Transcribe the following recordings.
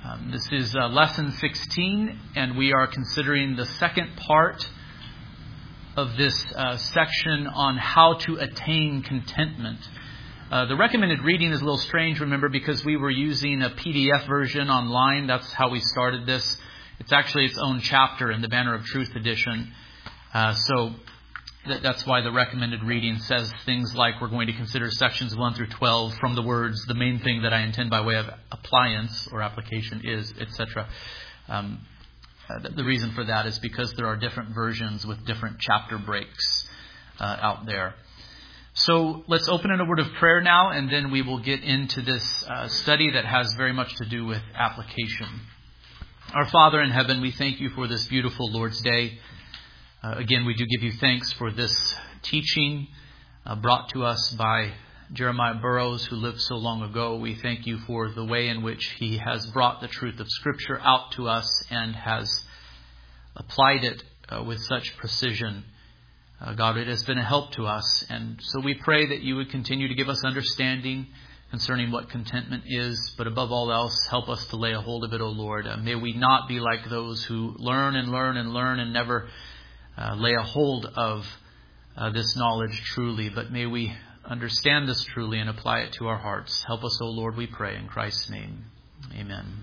This is lesson 16, and we are considering the second part of this section on how to attain contentment. The recommended reading is a little strange, remember, because we were using a PDF version online. That's how we started this. It's actually its own chapter in the Banner of Truth edition. So that's why the recommended reading says things like we're going to consider sections 1 through 12 from the words, the main thing that I intend by way of appliance or application is, etc. The reason for that is because there are different versions with different chapter breaks out there. So let's open in a word of prayer now, and then we will get into this study that has very much to do with application. Our Father in heaven, we thank you for this beautiful Lord's Day. Again, we do give you thanks for this teaching brought to us by Jeremiah Burroughs, who lived so long ago. We thank you for the way in which he has brought the truth of Scripture out to us and has applied it with such precision. God, it has been a help to us. And so we pray that you would continue to give us understanding concerning what contentment is, but above all else, help us to lay a hold of it, O Lord. May we not be like those who learn and learn and learn and never lay a hold of this knowledge truly, but may we understand this truly and apply it to our hearts. Help us, O Lord, we pray in Christ's name. Amen.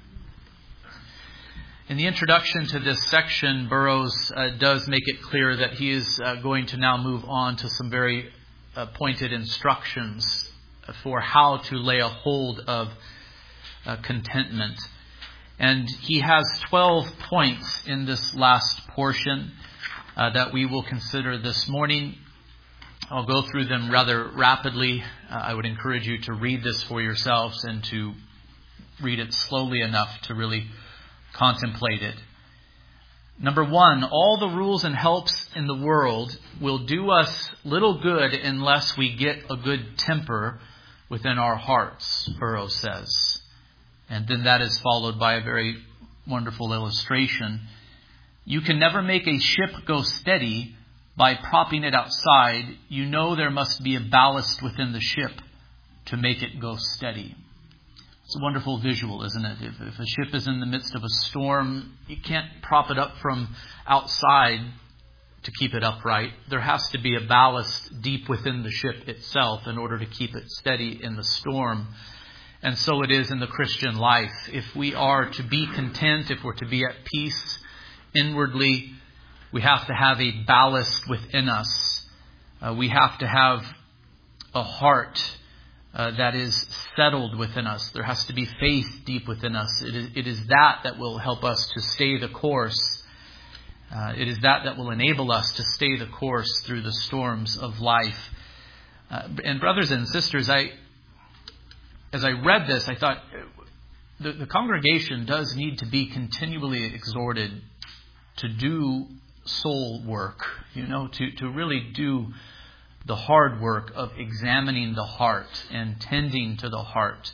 In the introduction to this section, Burroughs does make it clear that he is going to now move on to some very pointed instructions for how to lay a hold of contentment. And he has 12 points in this last portion that we will consider this morning. I'll go through them rather rapidly. I would encourage you to read this for yourselves and to read it slowly enough to really contemplate it. Number 1, all the rules and helps in the world will do us little good unless we get a good temper within our hearts, Burroughs says. And then that is followed by a very wonderful illustration. You can never make a ship go steady by propping it outside. You know there must be a ballast within the ship to make it go steady. It's a wonderful visual, isn't it? If a ship is in the midst of a storm, you can't prop it up from outside to keep it upright. There has to be a ballast deep within the ship itself in order to keep it steady in the storm. And so it is in the Christian life. If we are to be content, if we're to be at peace inwardly, we have to have a ballast within us. We have to have a heart that is settled within us. There has to be faith deep within us. It is that will help us to stay the course. It is that will enable us to stay the course through the storms of life. And brothers and sisters, as I read this, I thought the congregation does need to be continually exhorted to do soul work, to really do the hard work of examining the heart and tending to the heart.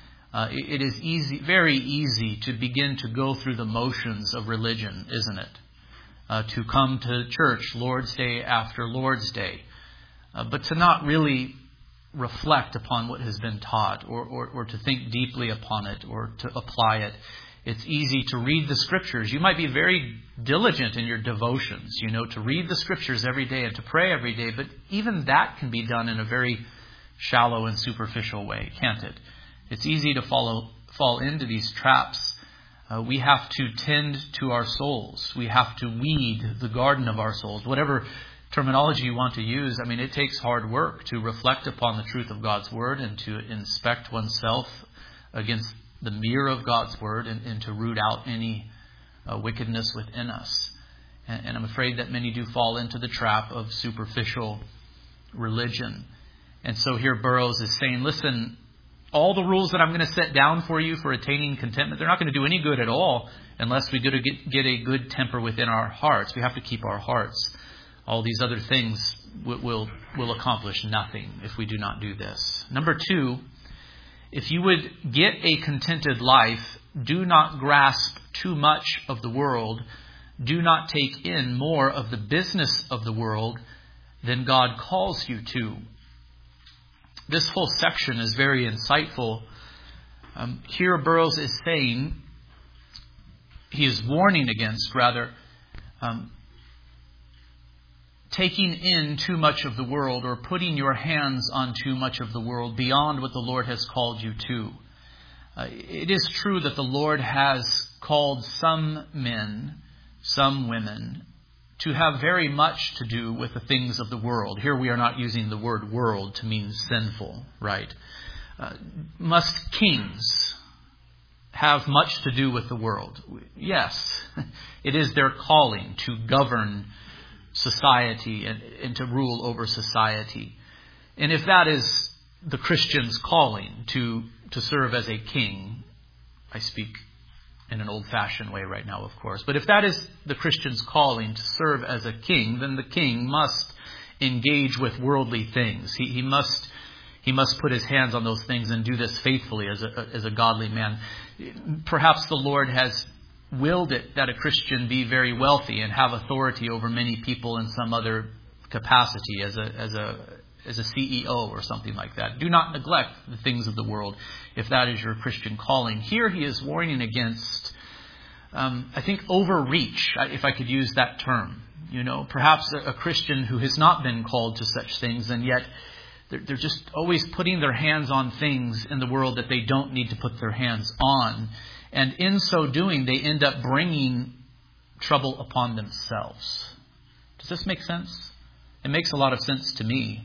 It is easy, very easy to begin to go through the motions of religion, isn't it? To come to church Lord's Day after Lord's Day, but to not really reflect upon what has been taught or to think deeply upon it or to apply it. It's easy to read the Scriptures. You might be very diligent in your devotions, to read the Scriptures every day and to pray every day. But even that can be done in a very shallow and superficial way, can't it? It's easy to fall into these traps. We have to tend to our souls. We have to weed the garden of our souls. Whatever terminology you want to use, it takes hard work to reflect upon the truth of God's Word and to inspect oneself against the mirror of God's Word and to root out any wickedness within us. And I'm afraid that many do fall into the trap of superficial religion. And so here Burroughs is saying, listen, all the rules that I'm going to set down for you for attaining contentment, they're not going to do any good at all unless we get a good temper within our hearts. We have to keep our hearts. All these other things will accomplish nothing if we do not do this. Number 2, if you would get a contented life, do not grasp too much of the world. Do not take in more of the business of the world than God calls you to. This whole section is very insightful Here Burroughs is saying, he is warning against, rather, taking in too much of the world or putting your hands on too much of the world beyond what the Lord has called you to. It is true that the Lord has called some men, some women, to have very much to do with the things of the world. Here we are not using the word world to mean sinful, right? Must kings have much to do with the world? Yes, it is their calling to govern society and to rule over society. And if that is the Christian's calling to serve as a king, I speak in an old-fashioned way right now, of course, but if that is the Christian's calling to serve as a king, then the king must engage with worldly things. He must put his hands on those things and do this faithfully as a godly man. Perhaps the Lord has willed it that a Christian be very wealthy and have authority over many people in some other capacity as a CEO or something like that. Do not neglect the things of the world if that is your Christian calling. Here he is warning against, I think, overreach, if I could use that term. Perhaps a Christian who has not been called to such things, and yet they're just always putting their hands on things in the world that they don't need to put their hands on. And in so doing, they end up bringing trouble upon themselves. Does this make sense? It makes a lot of sense to me.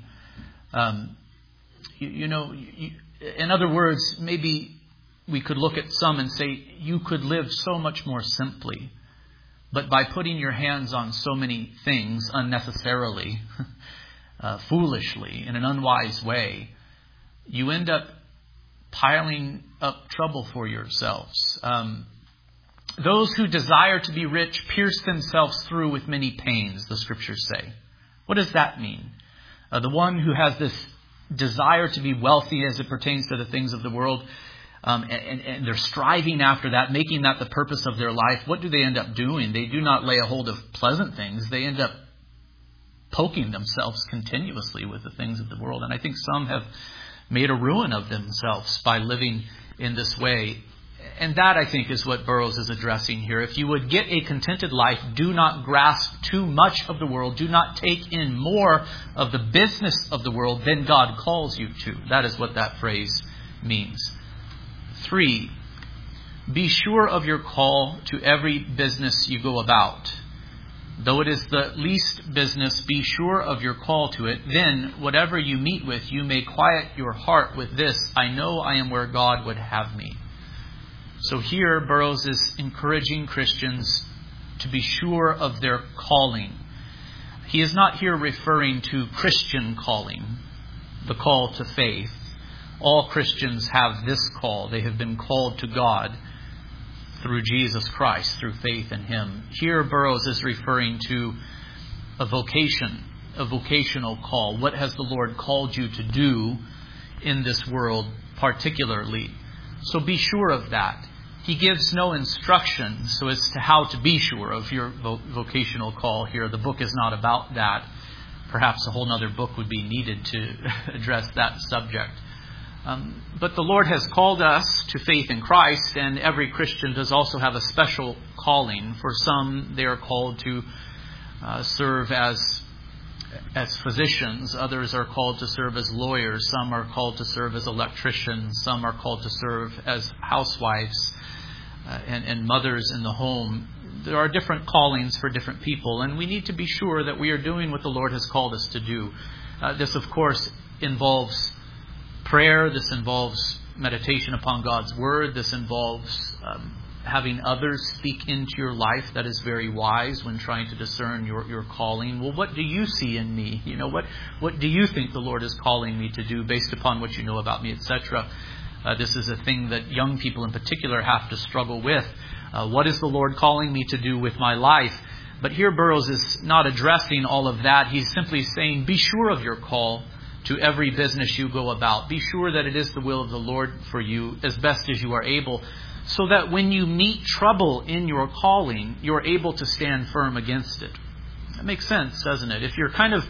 In other words, maybe we could look at some and say, you could live so much more simply. But by putting your hands on so many things unnecessarily, foolishly, in an unwise way, you end up piling up trouble for yourselves. Those who desire to be rich pierce themselves through with many pains, the scriptures say. What does that mean? The one who has this desire to be wealthy as it pertains to the things of the world, and they're striving after that, making that the purpose of their life, what do they end up doing? They do not lay a hold of pleasant things. They end up poking themselves continuously with the things of the world. And I think some have made a ruin of themselves by living in this way. And that, I think, is what Burroughs is addressing here. If you would get a contented life, do not grasp too much of the world. Do not take in more of the business of the world than God calls you to. That is what that phrase means. 3, be sure of your call to every business you go about. Though it is the least business, be sure of your call to it. Then, whatever you meet with, you may quiet your heart with this: I know I am where God would have me. So here, Burroughs is encouraging Christians to be sure of their calling. He is not here referring to Christian calling, the call to faith. All Christians have this call. They have been called to God through Jesus Christ, through faith in Him. Here, Burroughs is referring to a vocation, a vocational call. What has the Lord called you to do in this world particularly? So be sure of that. He gives no instruction so as to how to be sure of your vocational call here. The book is not about that. Perhaps a whole other book would be needed to address that subject. But the Lord has called us to faith in Christ, and every Christian does also have a special calling. For some, they are called to serve as physicians. Others are called to serve as lawyers. Some are called to serve as electricians. Some are called to serve as housewives and mothers in the home. There are different callings for different people, and we need to be sure that we are doing what the Lord has called us to do. This, of course, involves prayer. This involves meditation upon God's Word. This involves having others speak into your life. That is very wise when trying to discern your calling. Well, what do you see in me? What do you think the Lord is calling me to do based upon what you know about me, etc.? This is a thing that young people in particular have to struggle with. What is the Lord calling me to do with my life? But here Burroughs is not addressing all of that. He's simply saying, be sure of your call to every business you go about. Be sure that it is the will of the Lord for you as best as you are able, so that when you meet trouble in your calling, you're able to stand firm against it. That makes sense, doesn't it? If you're kind of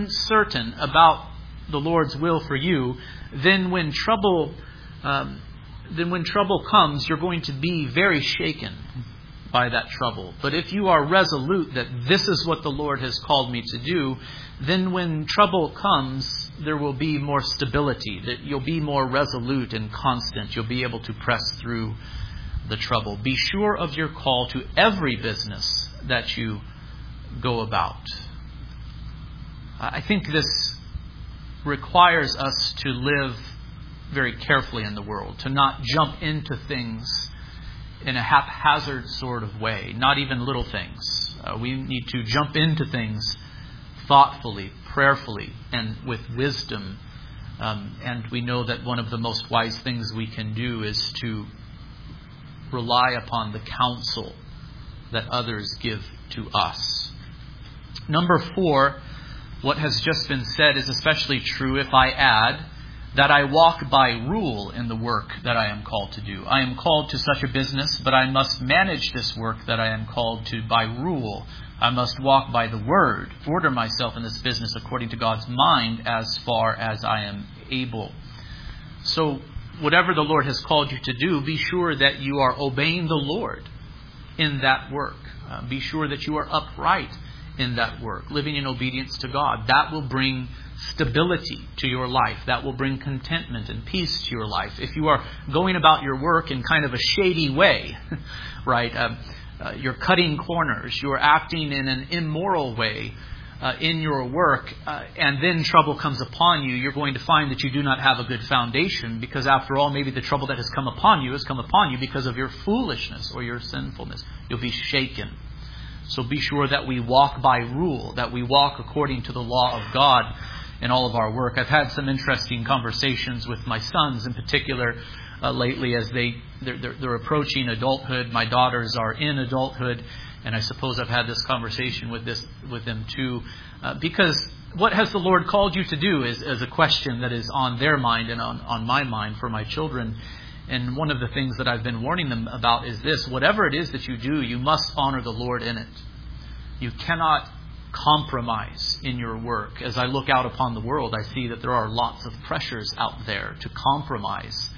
uncertain about the Lord's will for you, then when trouble then when trouble comes, you're going to be very shaken by that trouble. But if you are resolute that this is what the Lord has called me to do, then when trouble comes, there will be more stability. That you'll be more resolute and constant. You'll be able to press through the trouble. Be sure of your call to every business that you go about. I think this requires us to live very carefully in the world, to not jump into things in a haphazard sort of way, not even little things. We need to jump into things thoughtfully, prayerfully, and with wisdom. And we know that one of the most wise things we can do is to rely upon the counsel that others give to us. Number 4, what has just been said is especially true if I add that I walk by rule in the work that I am called to do. I am called to such a business, but I must manage this work that I am called to by rule. I must walk by the word, order myself in this business according to God's mind as far as I am able. So whatever the Lord has called you to do, be sure that you are obeying the Lord in that work. Be sure that you are upright in that work, living in obedience to God. That will bring stability to your life. That will bring contentment and peace to your life. If you are going about your work in kind of a shady way, right? You're cutting corners. You're acting in an immoral way in your work, and then trouble comes upon you, you're going to find that you do not have a good foundation, because after all, maybe the trouble that has come upon you because of your foolishness or your sinfulness. You'll be shaken. So be sure that we walk by rule, that we walk according to the law of God in all of our work. I've had some interesting conversations with my sons in particular lately as they're approaching adulthood. My daughters are in adulthood, and I suppose I've had this conversation with them too, because what has the Lord called you to do is a question that is on their mind and on my mind for my children. And one of the things that I've been warning them about is this: whatever it is that you do, you must honor the Lord in it. You cannot compromise in your work. As I look out upon the world, I see that there are lots of pressures out there to compromise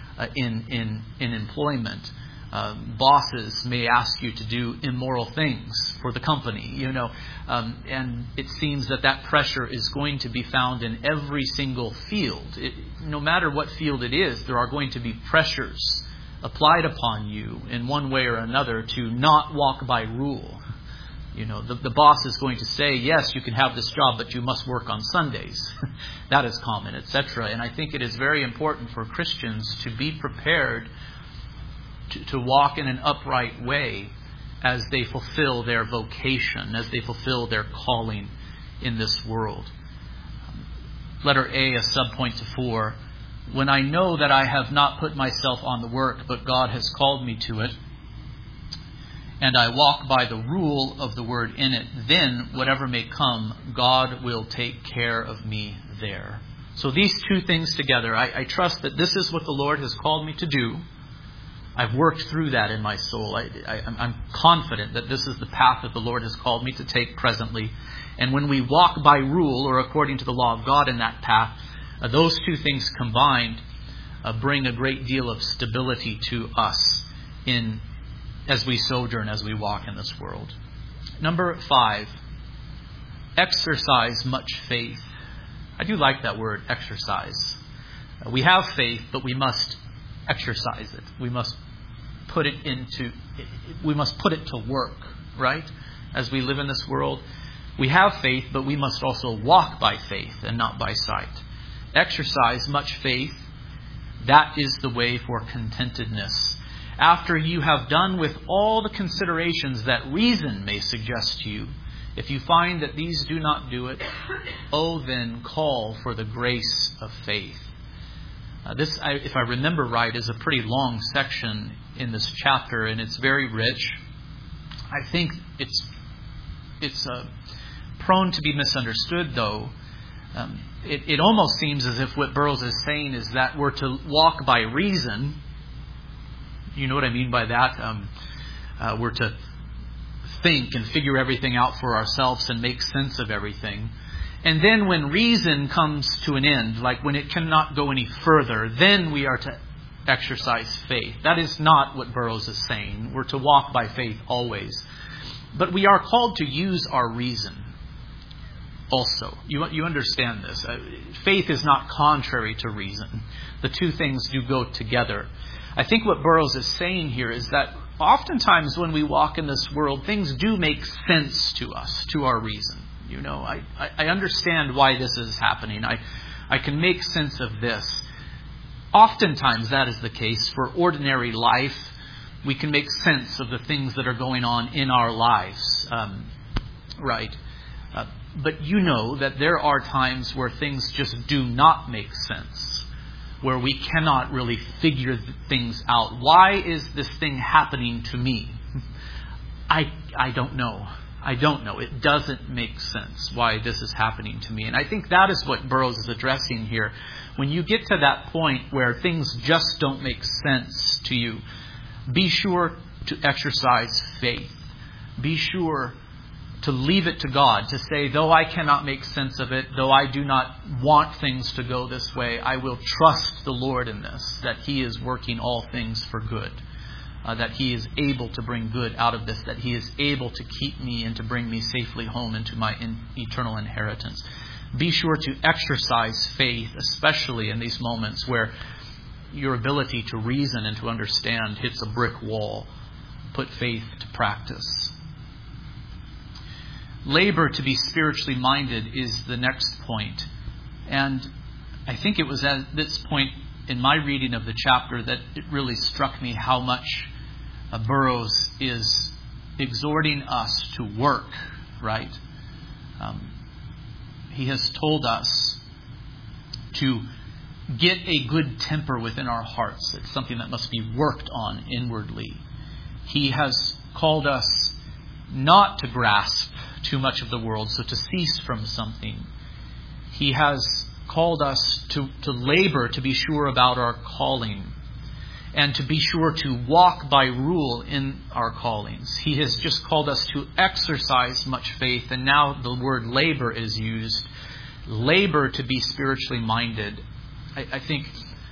in employment. Bosses may ask you to do immoral things for the company, and it seems that pressure is going to be found in every single field. No matter what field it is, there are going to be pressures applied upon you in one way or another to not walk by rule. The boss is going to say, yes, you can have this job, but you must work on Sundays. That is common, etc. And I think it is very important for Christians to be prepared to walk in an upright way as they fulfill their vocation, as they fulfill their calling in this world. Letter A, a subpoint to 4. When I know that I have not put myself on the work, but God has called me to it, and I walk by the rule of the word in it, then whatever may come, God will take care of me there. So these two things together, I trust that this is what the Lord has called me to do. I've worked through that in my soul. I'm confident that this is the path that the Lord has called me to take presently. And when we walk by rule or according to the law of God in that path, those two things combined bring a great deal of stability to us as we sojourn, as we walk in this world. Number 5, exercise much faith. I do like that word, exercise. We have faith, but we must exercise it. We must put it to work, right? As we live in this world, we have faith, but we must also walk by faith and not by sight. Exercise much faith. That is the way for contentedness. After you have done with all the considerations that reason may suggest to you, if you find that these do not do it, then call for the grace of faith. This, if I remember right, is a pretty long section in this chapter, and it's very rich. I think it's prone to be misunderstood, though. It almost seems as if what Burroughs is saying is that we're to walk by reason. You know what I mean by that? We're to think and figure everything out for ourselves and make sense of everything. And then when reason comes to an end, like when it cannot go any further, then we are to exercise faith. That is not what Burroughs is saying. We're to walk by faith always. But we are called to use our reason also. You understand this. Faith is not contrary to reason. The two things do go together. I think what Burroughs is saying here is that oftentimes when we walk in this world, things do make sense to us, to our reason. I understand why this is happening. I can make sense of this. Oftentimes that is the case for ordinary life. We can make sense of the things that are going on in our lives. Right? But you know that there are times where things just do not make sense, where we cannot really figure things out. Why is this thing happening to me? I don't know. I don't know. It doesn't make sense why this is happening to me. And I think that is what Burroughs is addressing here. When you get to that point where things just don't make sense to you, be sure to exercise faith. Be sure to leave it to God, to say, though I cannot make sense of it, though I do not want things to go this way, I will trust the Lord in this, that He is working all things for good, that He is able to bring good out of this, that He is able to keep me and to bring me safely home into my eternal inheritance. Be sure to exercise faith, especially in these moments where your ability to reason and to understand hits a brick wall. Put faith to practice. Labor to be spiritually minded is the next point. And I think it was at this point in my reading of the chapter that it really struck me how much Burroughs is exhorting us to work, right? He has told us to get a good temper within our hearts. It's something that must be worked on inwardly. He has called us not to grasp too much of the world, so to cease from something. He has called us to labor, to be sure about our calling, and to be sure to walk by rule in our callings. He has just called us to exercise much faith, and now the word labor is used. Labor to be spiritually minded. I think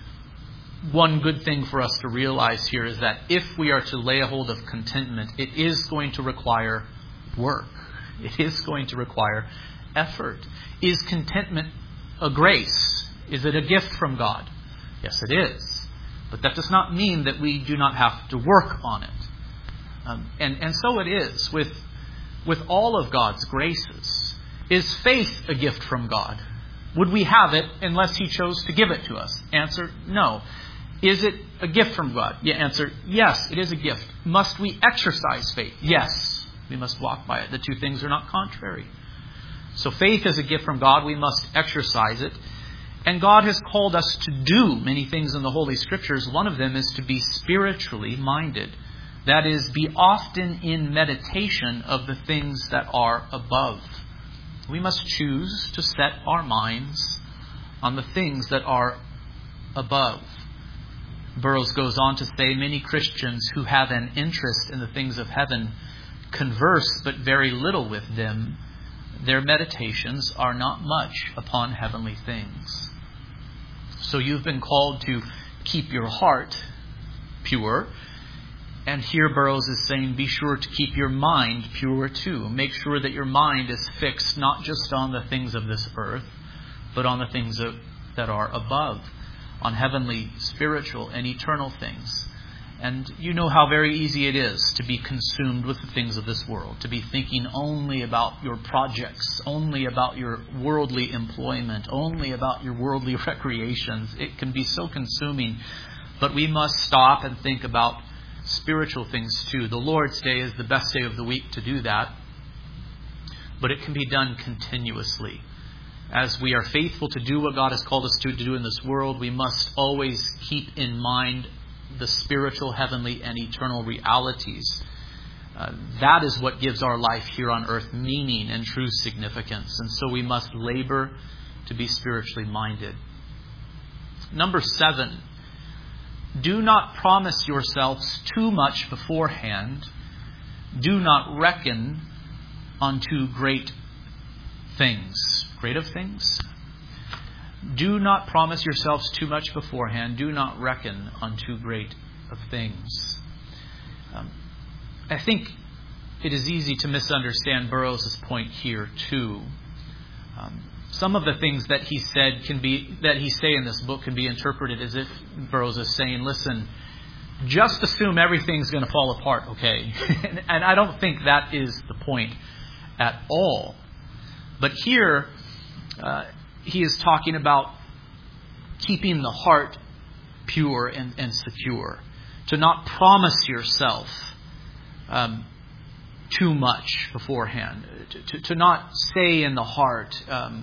one good thing for us to realize here is that if we are to lay a hold of contentment, it is going to require work. It is going to require effort. Is contentment a grace? Is it a gift from God? Yes, it is. But that does not mean that we do not have to work on it. And so it is with all of God's graces. Is faith a gift from God? Would we have it unless He chose to give it to us? Answer, no. Is it a gift from God? Yeah, answer, yes, it is a gift. Must we exercise faith? Yes. We must walk by it. The two things are not contrary. So faith is a gift from God. We must exercise it. And God has called us to do many things in the Holy Scriptures. One of them is to be spiritually minded. That is, be often in meditation of the things that are above. We must choose to set our minds on the things that are above. Burroughs goes on to say, many Christians who have an interest in the things of heaven converse but very little with them. Their meditations are not much upon heavenly things. So you've been called to keep your heart pure. And here Burroughs is saying, be sure to keep your mind pure too. Make sure that your mind is fixed not just on the things of this earth, but on the things that are above, on heavenly, spiritual, and eternal things. And you know how very easy it is to be consumed with the things of this world, to be thinking only about your projects, only about your worldly employment, only about your worldly recreations. It can be so consuming, but we must stop and think about spiritual things too. The Lord's Day is the best day of the week to do that, but it can be done continuously. As we are faithful to do what God has called us to do in this world, we must always keep in mind the spiritual, heavenly, and eternal realities. That is what gives our life here on earth meaning and true significance. And so we must labor to be spiritually minded. Number 7, do not promise yourselves too much beforehand. Do not reckon on too great things. Great of things? Do not promise yourselves too much beforehand. Do not reckon on too great of things. I think it is easy to misunderstand Burroughs' point here too. Some of the things that he said that he say in this book can be interpreted as if Burroughs is saying, listen, just assume everything's going to fall apart, okay? And I don't think that is the point at all. But here, he is talking about keeping the heart pure and secure. To not promise yourself too much beforehand. To not say in the heart,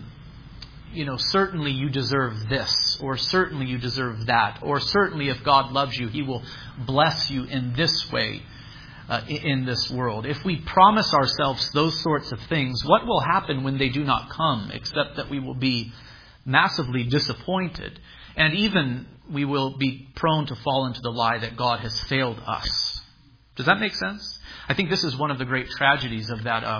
certainly you deserve this, or certainly you deserve that, or certainly if God loves you, He will bless you in this way in this world. If we promise ourselves those sorts of things, what will happen when they do not come, except that we will be massively disappointed, and even we will be prone to fall into the lie that God has failed us. Does that make sense? I think this is one of the great tragedies of that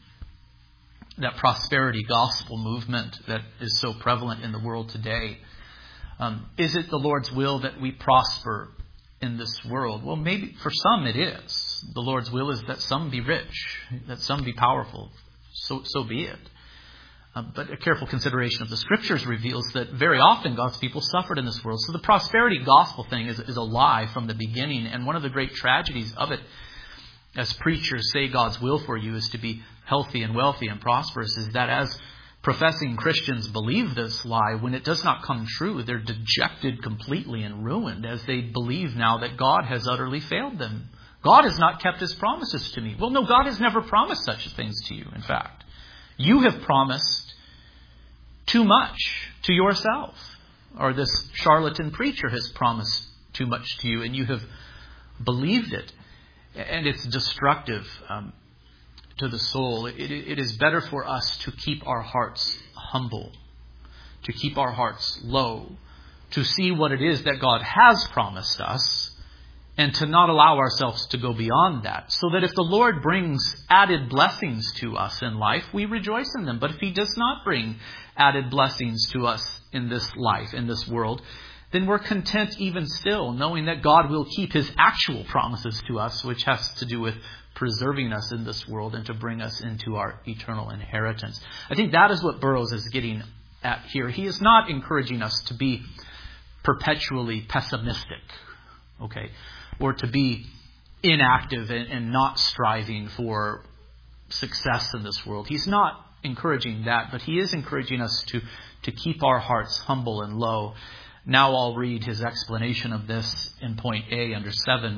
prosperity gospel movement that is so prevalent in the world today. Is it the Lord's will that we prosper in this world? Well, maybe for some it is. The Lord's will is that some be rich, that some be powerful. So be it. But a careful consideration of the Scriptures reveals that very often God's people suffered in this world. So the prosperity gospel thing is a lie from the beginning. And one of the great tragedies of it, as preachers say God's will for you is to be healthy and wealthy and prosperous, is that as professing Christians believe this lie, when it does not come true, they're dejected completely and ruined as they believe now that God has utterly failed them. God has not kept His promises to me. Well, no, God has never promised such things to you, in fact. You have promised too much to yourself. Or this charlatan preacher has promised too much to you, and you have believed it. And it's destructive to the soul. It is better for us to keep our hearts humble, to keep our hearts low, to see what it is that God has promised us, and to not allow ourselves to go beyond that. So that if the Lord brings added blessings to us in life, we rejoice in them. But if He does not bring added blessings to us in this life, in this world, then we're content even still, knowing that God will keep His actual promises to us, which has to do with preserving us in this world and to bring us into our eternal inheritance. I think that is what Burroughs is getting at here. He is not encouraging us to be perpetually pessimistic, okay, or to be inactive and not striving for success in this world. He's not encouraging that, but he is encouraging us to keep our hearts humble and low. Now I'll read his explanation of this in point A under 7.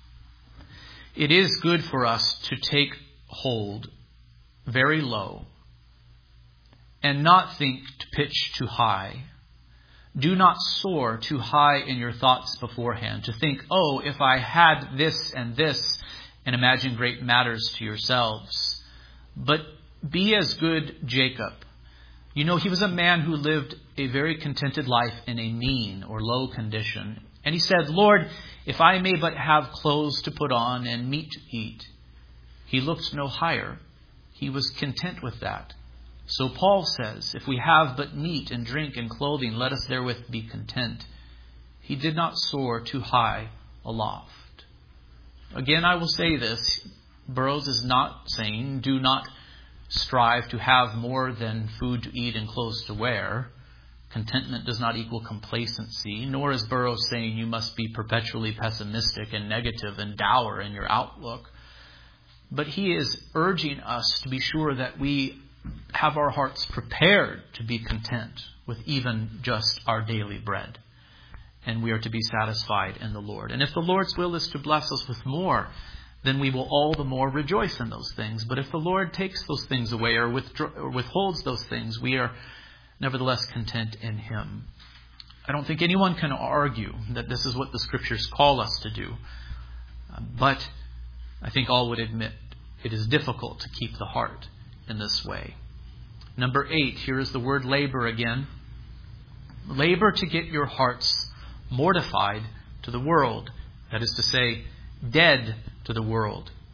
It is good for us to take hold very low and not think to pitch too high. Do not soar too high in your thoughts beforehand, to think, oh, if I had this and this, and imagine great matters to yourselves. But be as good Jacob. You know, he was a man who lived a very contented life in a mean or low condition. And he said, Lord, if I may but have clothes to put on and meat to eat. He looked no higher. He was content with that. So Paul says, if we have but meat and drink and clothing, let us therewith be content. He did not soar too high aloft. Again, I will say this. Burroughs is not saying, do not strive to have more than food to eat and clothes to wear. Contentment does not equal complacency, nor is Burroughs saying you must be perpetually pessimistic and negative and dour in your outlook. But he is urging us to be sure that we have our hearts prepared to be content with even just our daily bread. And we are to be satisfied in the Lord. And if the Lord's will is to bless us with more, then we will all the more rejoice in those things. But if the Lord takes those things away or withholds those things, we are nevertheless content in Him. I don't think anyone can argue that this is what the Scriptures call us to do. But I think all would admit it is difficult to keep the heart in this way. Number 8, here is the word labor again. Labor to get your hearts mortified to the world. That is to say, dead to the world.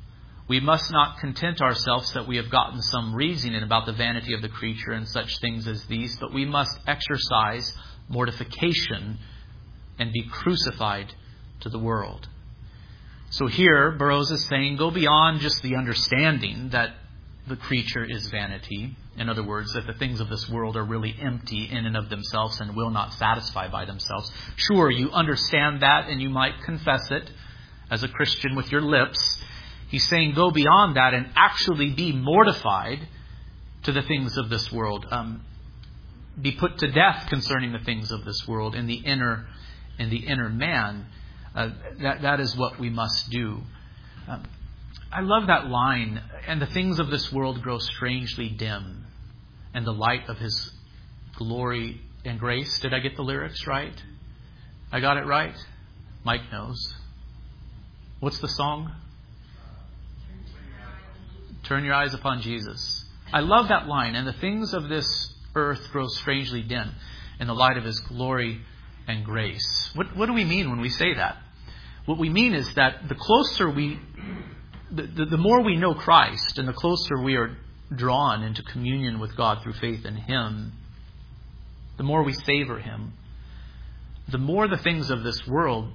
We must not content ourselves that we have gotten some reasoning about the vanity of the creature and such things as these, but we must exercise mortification and be crucified to the world. So here, Burroughs is saying, go beyond just the understanding that the creature is vanity. In other words, that the things of this world are really empty in and of themselves and will not satisfy by themselves. Sure, you understand that and you might confess it as a Christian with your lips. He's saying go beyond that and actually be mortified to the things of this world. Be put to death concerning the things of this world in the inner man. That is what we must do. I love that line. And the things of this world grow strangely dim, and the light of His glory and grace. Did I get the lyrics right? I got it right? Mike knows. What's the song? Turn your eyes upon Jesus. I love that line. And the things of this earth grow strangely dim in the light of His glory and grace. What do we mean when we say that? What we mean is that the closer the more we know Christ and the closer we are drawn into communion with God through faith in Him, the more we savor Him, the more the things of this world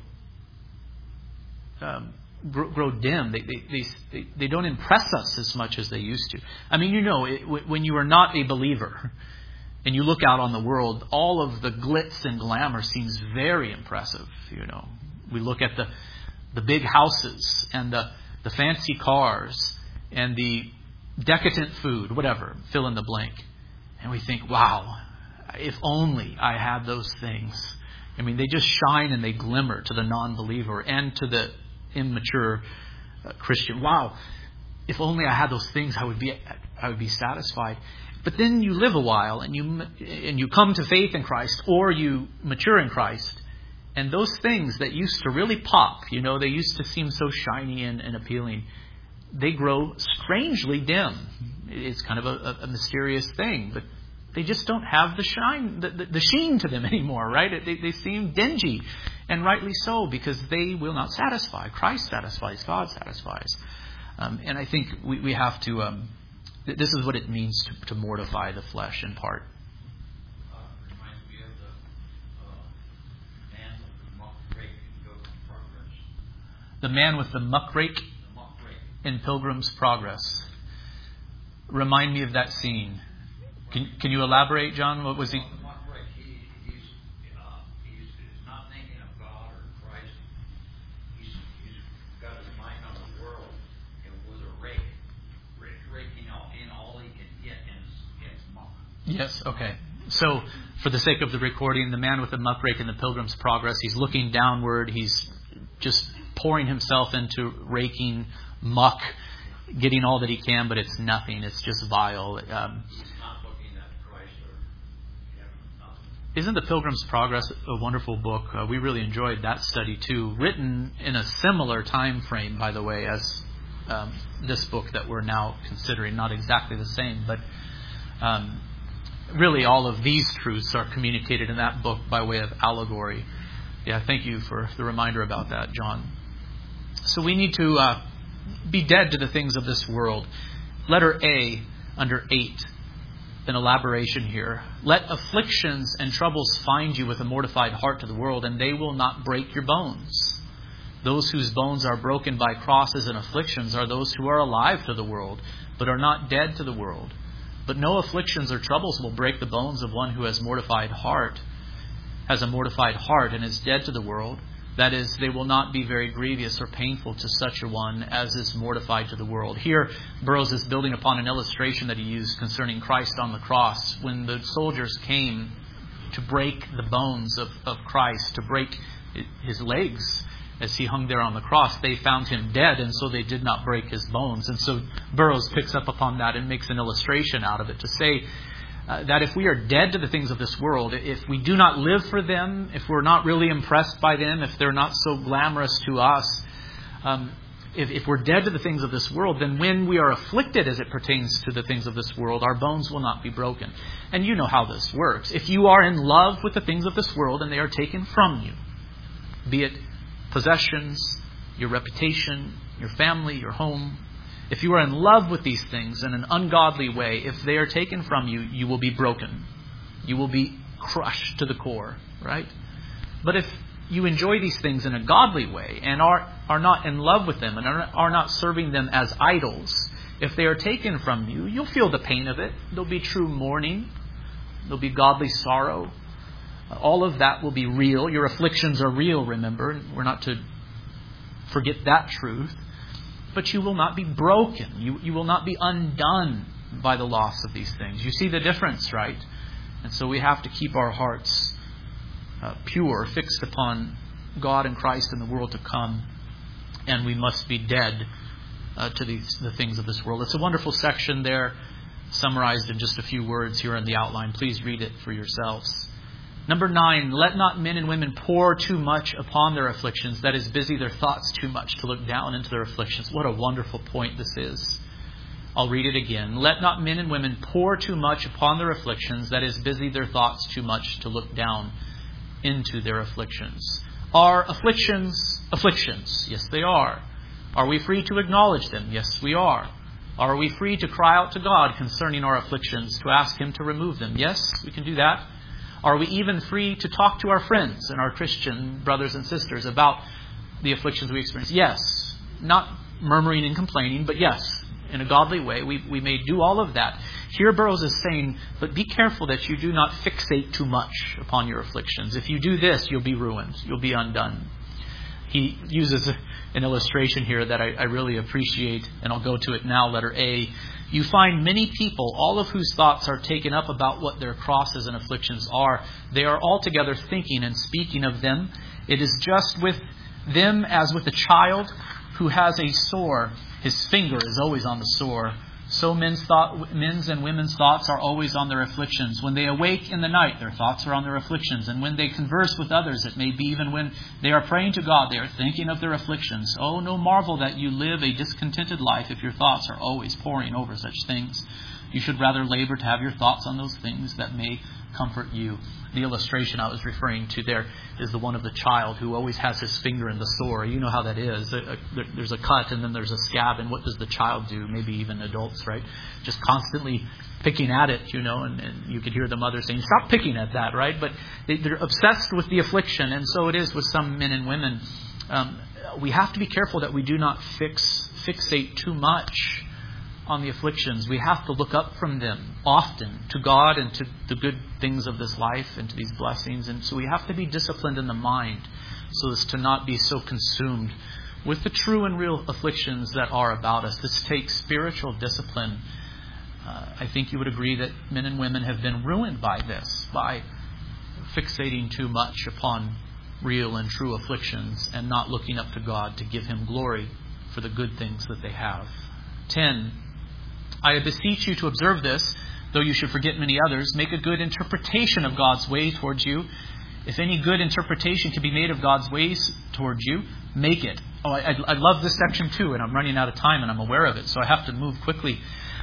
grow dim. They don't impress us as much as they used to. I mean, when you are not a believer and you look out on the world, all of the glitz and glamour seems very impressive. We look at the big houses and the fancy cars and the decadent food, whatever, fill in the blank. And we think, wow, if only I had those things. I mean, they just shine and they glimmer to the non-believer and to the immature Christian. Wow, if only I had those things, I would be satisfied. But then you live a while and you come to faith in Christ, or you mature in Christ, and those things that used to really pop, they used to seem so shiny and appealing, they grow strangely dim. It's kind of a mysterious thing, but they just don't have the shine, the sheen to them anymore, right? They seem dingy, and rightly so, because they will not satisfy. Christ satisfies. God satisfies. And I think we have to, this is what it means to mortify the flesh in part. Reminds me of the man with the muck rake in Pilgrim's Progress. Remind me of that scene. Can you elaborate, John? What was he? He's not thinking of God or Christ. He's got his mind on the world, and with a rake, raking out in all he can get in his muck. Yes. Okay. So, for the sake of the recording, the man with the muck rake in the Pilgrim's Progress, he's looking downward. He's just pouring himself into raking muck, getting all that he can, but it's nothing. It's just vile. Isn't the Pilgrim's Progress a wonderful book? We really enjoyed that study too. Written in a similar time frame, by the way, as this book that we're now considering. Not exactly the same, but really all of these truths are communicated in that book by way of allegory. Yeah, thank you for the reminder about that, John. So we need to be dead to the things of this world. Letter A, under 8. An elaboration here. Let afflictions and troubles find you with a mortified heart to the world, and they will not break your bones. Those whose bones are broken by crosses and afflictions are those who are alive to the world, but are not dead to the world. But no afflictions or troubles will break the bones of one who has a mortified heart, and is dead to the world. That is, they will not be very grievous or painful to such a one as is mortified to the world. Here, Burroughs is building upon an illustration that he used concerning Christ on the cross. When the soldiers came to break the bones of Christ, to break his legs as he hung there on the cross, they found him dead, and so they did not break his bones. And so Burroughs picks up upon that and makes an illustration out of it to say that if we are dead to the things of this world, if we do not live for them, if we're not really impressed by them, if they're not so glamorous to us, if we're dead to the things of this world, then when we are afflicted as it pertains to the things of this world, our bones will not be broken. And you know how this works. If you are in love with the things of this world and they are taken from you, be it possessions, your reputation, your family, your home, If you are in love with these things in an ungodly way, if they are taken from you, you will be broken. You will be crushed to the core, right? But if you enjoy these things in a godly way and are not in love with them and are not serving them as idols, if they are taken from you, you'll feel the pain of it. There'll be true mourning. There'll be godly sorrow. All of that will be real. Your afflictions are real, remember. We're not to forget that truth. But you will not be broken. You will not be undone by the loss of these things. You see the difference, right? And so we have to keep our hearts pure, fixed upon God and Christ and the world to come. And we must be dead to the things of this world. It's a wonderful section there, summarized in just a few words here in the outline. Please read it for yourselves. Number 9, let not men and women pour too much upon their afflictions, that is, busy their thoughts too much to look down into their afflictions. What a wonderful point this is. I'll read it again. Let not men and women pour too much upon their afflictions, that is, busy their thoughts too much to look down into their afflictions. Are afflictions afflictions? Yes, they are. Are we free to acknowledge them? Yes, we are. Are we free to cry out to God concerning our afflictions, to ask Him to remove them? Yes, we can do that. Are we even free to talk to our friends and our Christian brothers and sisters about the afflictions we experience? Yes. Not murmuring and complaining, but yes, in a godly way, we may do all of that. Here Burroughs is saying, but be careful that you do not fixate too much upon your afflictions. If you do this, you'll be ruined. You'll be undone. He uses an illustration here that I really appreciate, and I'll go to it now, letter A. You find many people, all of whose thoughts are taken up about what their crosses and afflictions are. They are altogether thinking and speaking of them. It is just with them as with a child who has a sore. His finger is always on the sore. So men's and women's thoughts are always on their afflictions. When they awake in the night, their thoughts are on their afflictions. And when they converse with others, it may be even when they are praying to God, they are thinking of their afflictions. Oh, no marvel that you live a discontented life if your thoughts are always poring over such things. You should rather labor to have your thoughts on those things that may comfort you. The illustration I was referring to there is the one of the child who always has his finger in the sore. You know how that is. There's a cut and then there's a scab. And what does the child do? Maybe even adults, right? Just constantly picking at it, and you could hear the mother saying, stop picking at that, right? But they're obsessed with the affliction. And so it is with some men and women. We have to be careful that we do not fixate too much on the afflictions. We have to look up from them often to God and to the good things of this life and to these blessings. And so we have to be disciplined in the mind so as to not be so consumed with the true and real afflictions that are about us. This takes spiritual discipline. I think you would agree that men and women have been ruined by this, by fixating too much upon real and true afflictions and not looking up to God to give Him glory for the good things that they have. 10. I beseech you to observe this, though you should forget many others. Make a good interpretation of God's way towards you. If any good interpretation can be made of God's ways towards you, make it. Oh, I love this section too, and I'm running out of time and I'm aware of it, so I have to move quickly.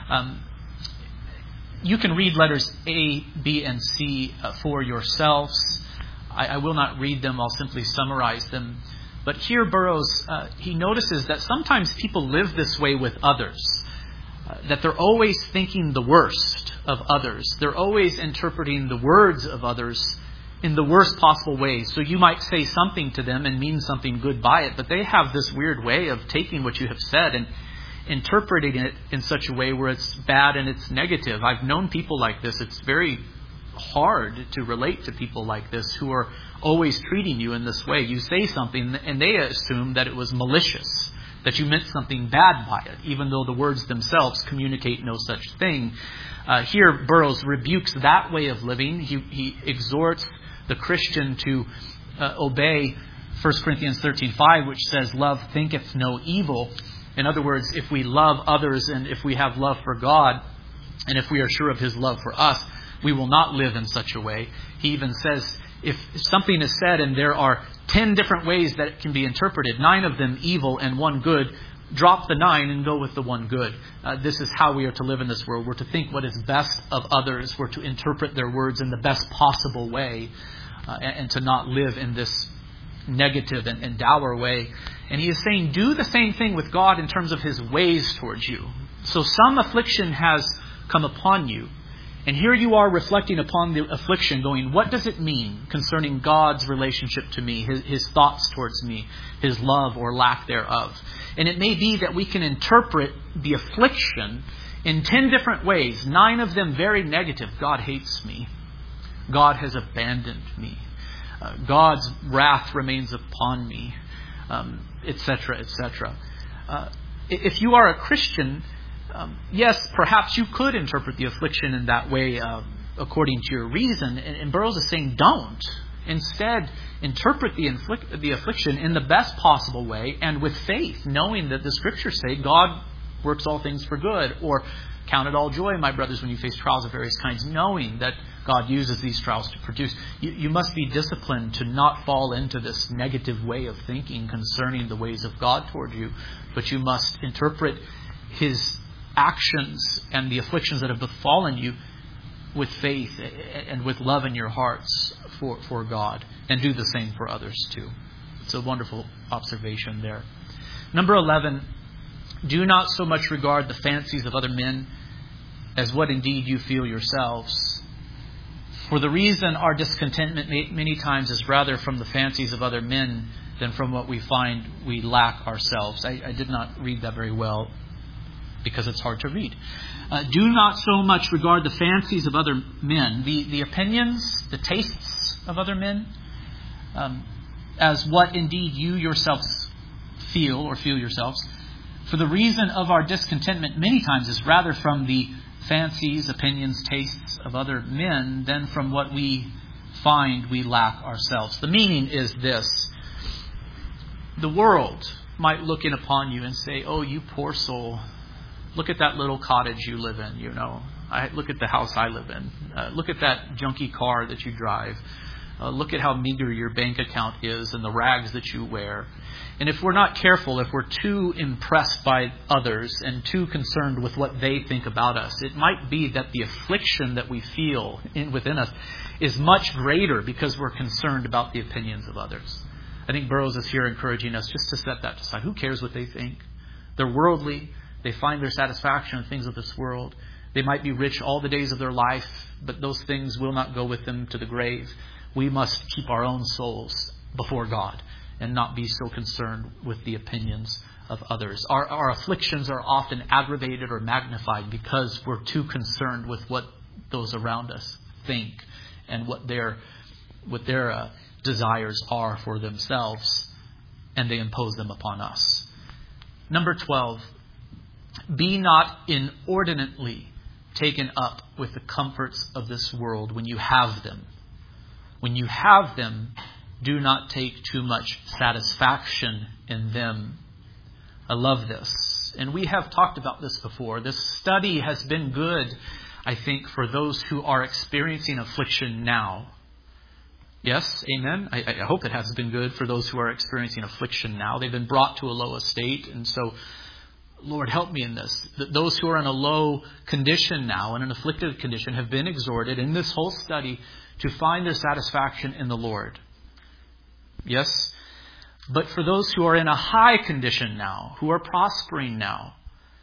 You can read letters A, B, and C for yourselves. I will not read them. I'll simply summarize them. But here Burroughs, he notices that sometimes people live this way with others. That they're always thinking the worst of others. They're always interpreting the words of others in the worst possible way. So you might say something to them and mean something good by it, but they have this weird way of taking what you have said and interpreting it in such a way where it's bad and it's negative. I've known people like this. It's very hard to relate to people like this who are always treating you in this way. You say something and they assume that it was malicious, that you meant something bad by it, even though the words themselves communicate no such thing. Here, Burroughs rebukes that way of living. He exhorts the Christian to obey 1 Corinthians 13:5, which says, love thinketh no evil. In other words, if we love others and if we have love for God, and if we are sure of His love for us, we will not live in such a way. He even says, if something is said and there are 10 different ways that it can be interpreted, 9 of them evil and 1 good, drop the 9 and go with the 1 good. This is how we are to live in this world. We're to think what is best of others. We're to interpret their words in the best possible way and to not live in this negative and dour way. And he is saying, do the same thing with God in terms of his ways towards you. So some affliction has come upon you. And here you are reflecting upon the affliction, going, what does it mean concerning God's relationship to me, his thoughts towards me, his love or lack thereof? And it may be that we can interpret the affliction in 10 different ways, 9 of them very negative. God hates me. God has abandoned me. God's wrath remains upon me, etc., etc. If you are a Christian, yes, perhaps you could interpret the affliction in that way according to your reason. And Burroughs is saying don't. Instead, interpret the affliction in the best possible way and with faith, knowing that the Scriptures say God works all things for good. Or count it all joy, my brothers, when you face trials of various kinds, knowing that God uses these trials to produce. You must be disciplined to not fall into this negative way of thinking concerning the ways of God toward you, but you must interpret his actions and the afflictions that have befallen you with faith and with love in your hearts for God, and do the same for others too. It's a wonderful observation there. Number 11, do not so much regard the fancies of other men as what indeed you feel yourselves. For the reason our discontentment many times is rather from the fancies of other men than from what we find we lack ourselves. I did not read that very well because it's hard to read. Do not so much regard the fancies of other men, the opinions, the tastes of other men, as what indeed you yourselves feel or feel yourselves. For the reason of our discontentment many times is rather from the fancies, opinions, tastes of other men than from what we find we lack ourselves. The meaning is this. The world might look in upon you and say, oh, you poor soul, look at that little cottage you live in, you know. Look at the house I live in. Look at that junky car that you drive. Look at how meager your bank account is and the rags that you wear. And if we're not careful, if we're too impressed by others and too concerned with what they think about us, it might be that the affliction that we feel within us is much greater because we're concerned about the opinions of others. I think Burroughs is here encouraging us just to set that aside. Who cares what they think? They're worldly. They find their satisfaction in things of this world. They might be rich all the days of their life, but those things will not go with them to the grave. We must keep our own souls before God and not be so concerned with the opinions of others. Our afflictions are often aggravated or magnified because we're too concerned with what those around us think and what their desires are for themselves, and they impose them upon us. Number 12, be not inordinately taken up with the comforts of this world when you have them. When you have them, do not take too much satisfaction in them. I love this. And we have talked about this before. This study has been good, I think, for those who are experiencing affliction now. Yes, amen. I hope it has been good for those who are experiencing affliction now. They've been brought to a low estate. And so, Lord, help me in this. Those who are in a low condition now, in an afflicted condition, have been exhorted in this whole study to find their satisfaction in the Lord. Yes? But for those who are in a high condition now, who are prospering now,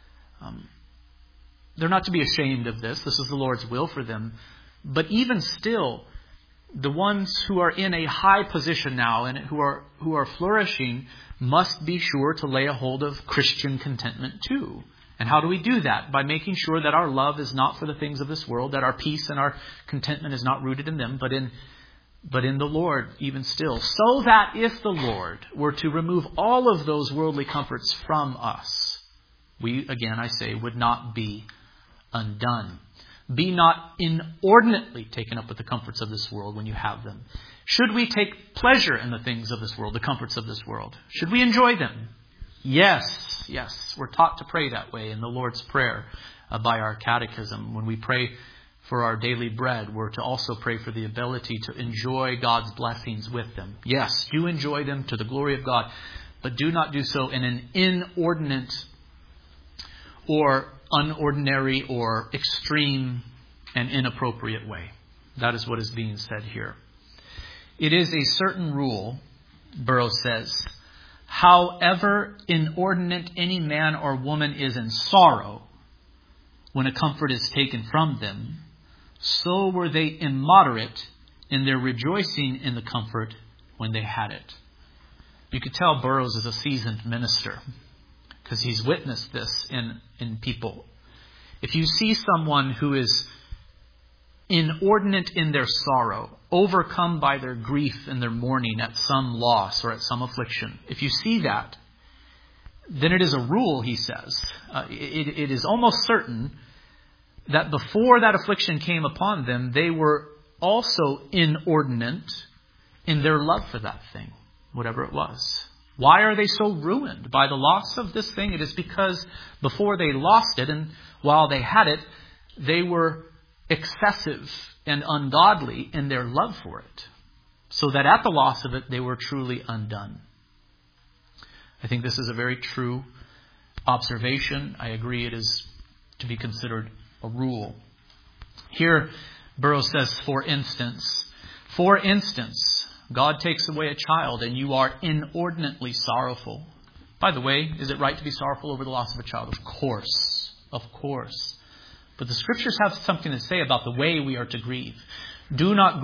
they're not to be ashamed of this. This is the Lord's will for them. But even still, the ones who are in a high position now and who are flourishing must be sure to lay a hold of Christian contentment too. And how do we do that? By making sure that our love is not for the things of this world, that our peace and our contentment is not rooted in them, but in the Lord even still. So that if the Lord were to remove all of those worldly comforts from us, we, again, I say, would not be undone. Be not inordinately taken up with the comforts of this world when you have them. Should we take pleasure in the things of this world, the comforts of this world? Should we enjoy them? Yes. We're taught to pray that way in the Lord's Prayer by our catechism. When we pray for our daily bread, we're to also pray for the ability to enjoy God's blessings with them. Yes, do enjoy them to the glory of God, but do not do so in an inordinate or unordinary or extreme and inappropriate way. That is what is being said here. It is a certain rule, Burroughs says, However inordinate any man or woman is in sorrow when a comfort is taken from them, so were they immoderate in their rejoicing in the comfort when they had it. You could tell Burroughs is a seasoned minister because he's witnessed this in people. If you see someone who is inordinate in their sorrow, overcome by their grief and their mourning at some loss or at some affliction, if you see that, then it is a rule, he says. It is almost certain that before that affliction came upon them, they were also inordinate in their love for that thing, whatever it was. Why are they so ruined by the loss of this thing? It is because before they lost it, and while they had it, they were excessive and ungodly in their love for it, so that at the loss of it, they were truly undone. I think this is a very true observation. I agree it is to be considered a rule. Here, Burroughs says, for instance, God takes away a child and you are inordinately sorrowful. By the way, is it right to be sorrowful over the loss of a child? Of course. Of course. But the Scriptures have something to say about the way we are to grieve. Do not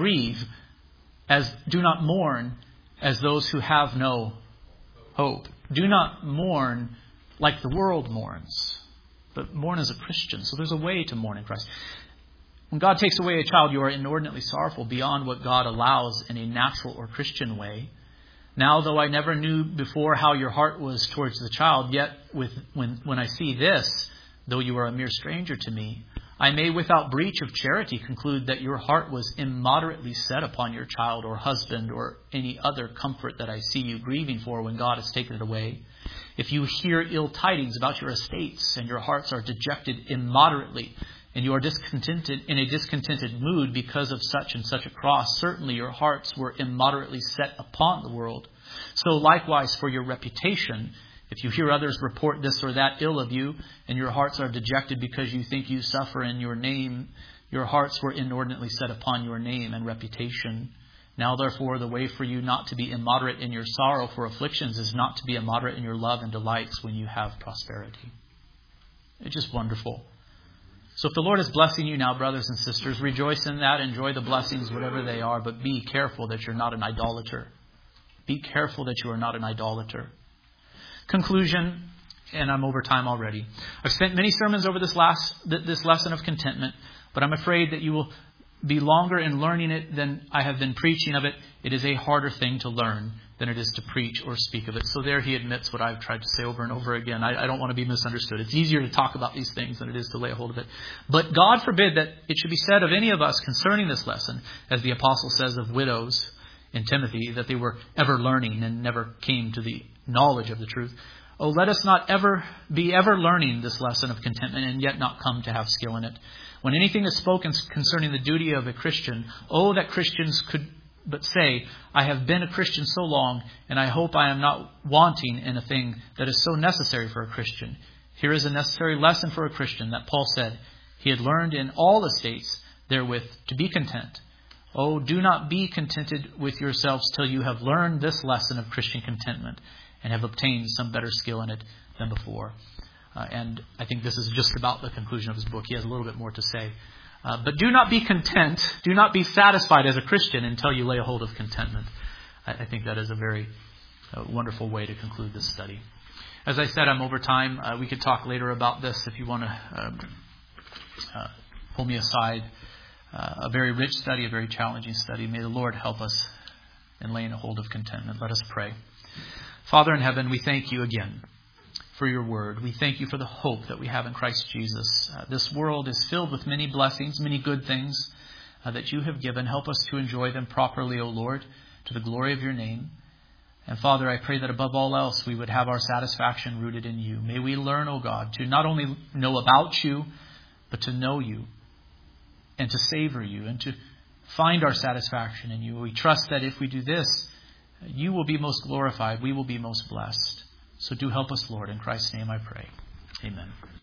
mourn as those who have no hope. Do not mourn like the world mourns, but mourn as a Christian. So there's a way to mourn in Christ. When God takes away a child, you are inordinately sorrowful beyond what God allows in a natural or Christian way. Now, though I never knew before how your heart was towards the child, yet when I see this, though you are a mere stranger to me, I may without breach of charity conclude that your heart was immoderately set upon your child or husband or any other comfort that I see you grieving for when God has taken it away. If you hear ill tidings about your estates and your hearts are dejected immoderately and you are discontented in a discontented mood because of such and such a cross, certainly your hearts were immoderately set upon the world. So likewise for your reputation, if you hear others report this or that ill of you, and your hearts are dejected because you think you suffer in your name, your hearts were inordinately set upon your name and reputation. Now therefore the way for you not to be immoderate in your sorrow for afflictions is not to be immoderate in your love and delights when you have prosperity. It's just wonderful. So if the Lord is blessing you now, brothers and sisters, rejoice in that, enjoy the blessings, whatever they are, but be careful that you're not an idolater. Be careful that you are not an idolater. Conclusion, and I'm over time already. I've spent many sermons over this lesson of contentment, but I'm afraid that you will be longer in learning it than I have been preaching of it. It is a harder thing to learn than it is to preach or speak of it. So there he admits what I've tried to say over and over again. I don't want to be misunderstood. It's easier to talk about these things than it is to lay a hold of it. But God forbid that it should be said of any of us concerning this lesson, as the apostle says of widows in Timothy, that they were ever learning and never came to the knowledge of the truth. Oh, let us not be ever learning this lesson of contentment and yet not come to have skill in it. When anything is spoken concerning the duty of a Christian, oh, that Christians could but say, I have been a Christian so long, and I hope I am not wanting in a thing that is so necessary for a Christian. Here is a necessary lesson for a Christian that Paul said he had learned in all the states therewith to be content. Oh, do not be contented with yourselves till you have learned this lesson of Christian contentment and have obtained some better skill in it than before. And I think this is just about the conclusion of his book. He has a little bit more to say. But do not be content. Do not be satisfied as a Christian until you lay a hold of contentment. I think that is a very wonderful way to conclude this study. As I said, I'm over time. We could talk later about this if you want to pull me aside. A very rich study, a very challenging study. May the Lord help us in laying a hold of contentment. Let us pray. Father in heaven, we thank you again for your word. We thank you for the hope that we have in Christ Jesus. This world is filled with many blessings, many good things that you have given. Help us to enjoy them properly, O Lord, to the glory of your name. And Father, I pray that above all else, we would have our satisfaction rooted in you. May we learn, O God, to not only know about you, but to know you and to savor you and to find our satisfaction in you. We trust that if we do this, you will be most glorified. We will be most blessed. So do help us, Lord. In Christ's name I pray. Amen.